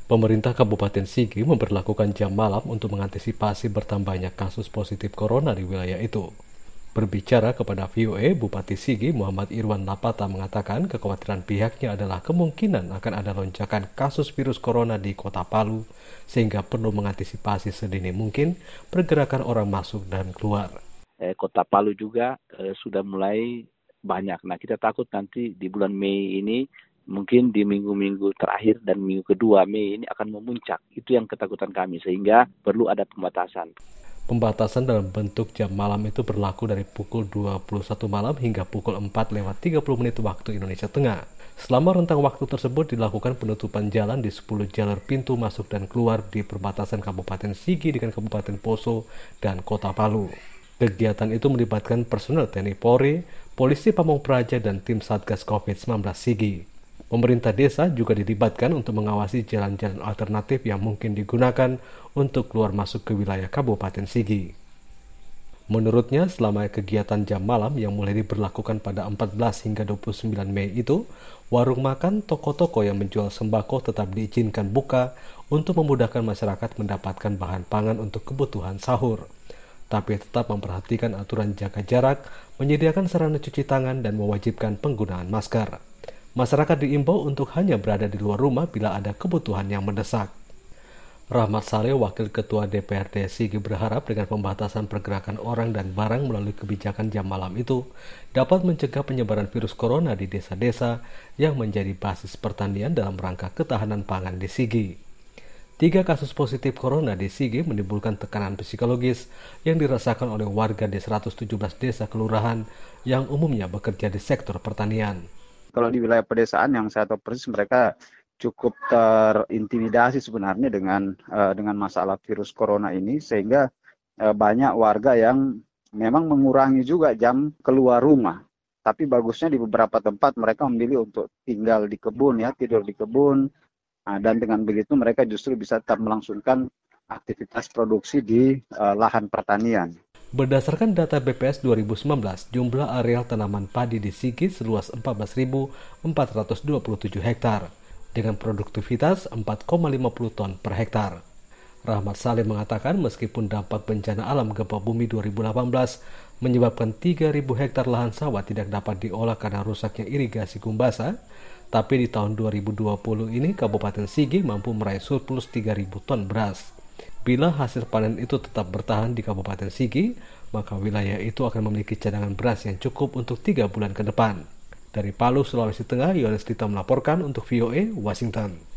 Pemerintah Kabupaten Sigi memberlakukan jam malam untuk mengantisipasi bertambahnya kasus positif corona di wilayah itu. Berbicara kepada VOA, Bupati Sigi Muhammad Irwan Lapata mengatakan kekhawatiran pihaknya adalah kemungkinan akan ada lonjakan kasus virus corona di Kota Palu, sehingga perlu mengantisipasi sedini mungkin pergerakan orang masuk dan keluar. Kota Palu juga sudah mulai banyak. Nah, kita takut nanti di bulan Mei ini, mungkin di minggu-minggu terakhir dan minggu kedua Mei ini akan memuncak. Itu yang ketakutan kami, sehingga perlu ada pembatasan. Pembatasan dalam bentuk jam malam itu berlaku dari pukul 21 malam hingga pukul 4:30 waktu Indonesia Tengah. Selama rentang waktu tersebut dilakukan penutupan jalan di 10 jalur pintu masuk dan keluar di perbatasan Kabupaten Sigi dengan Kabupaten Poso dan Kota Palu. Kegiatan itu melibatkan personel TNI Polri, Polisi Pamong Praja, dan tim Satgas COVID-19 Sigi. Pemerintah desa juga dilibatkan untuk mengawasi jalan-jalan alternatif yang mungkin digunakan untuk keluar masuk ke wilayah Kabupaten Sigi. Menurutnya, selama kegiatan jam malam yang mulai diberlakukan pada 14 hingga 29 Mei itu, warung makan, toko-toko yang menjual sembako tetap diizinkan buka untuk memudahkan masyarakat mendapatkan bahan pangan untuk kebutuhan sahur. Tapi tetap memperhatikan aturan jaga jarak, menyediakan sarana cuci tangan, dan mewajibkan penggunaan masker. Masyarakat diimbau untuk hanya berada di luar rumah bila ada kebutuhan yang mendesak. Rahmat Saleh, Wakil Ketua DPRD Sigi, berharap dengan pembatasan pergerakan orang dan barang melalui kebijakan jam malam itu dapat mencegah penyebaran virus corona di desa-desa yang menjadi basis pertanian dalam rangka ketahanan pangan di Sigi. 3 kasus positif corona di Sigi menimbulkan tekanan psikologis yang dirasakan oleh warga di 117 desa kelurahan yang umumnya bekerja di sektor pertanian. Kalau di wilayah pedesaan yang saya tahu persis, mereka cukup terintimidasi sebenarnya dengan masalah virus corona ini, sehingga banyak warga yang memang mengurangi juga jam keluar rumah. Tapi bagusnya di beberapa tempat mereka memilih untuk tinggal di kebun, tidur di kebun, dan dengan begitu mereka justru bisa tetap melangsungkan aktivitas produksi di lahan pertanian. Berdasarkan data BPS 2019, jumlah areal tanaman padi di Sigi seluas 14.427 hektar, dengan produktivitas 4,50 ton per hektar. Rahmat Saleh mengatakan meskipun dampak bencana alam gempa bumi 2018 menyebabkan 3.000 hektar lahan sawah tidak dapat diolah karena rusaknya irigasi Gumbasa, tapi di tahun 2020 ini Kabupaten Sigi mampu meraih surplus 3.000 ton beras. Bila hasil panen itu tetap bertahan di Kabupaten Sigi, maka wilayah itu akan memiliki cadangan beras yang cukup untuk 3 bulan ke depan. Dari Palu, Sulawesi Tengah, Yohanes Dita melaporkan untuk VOA, Washington.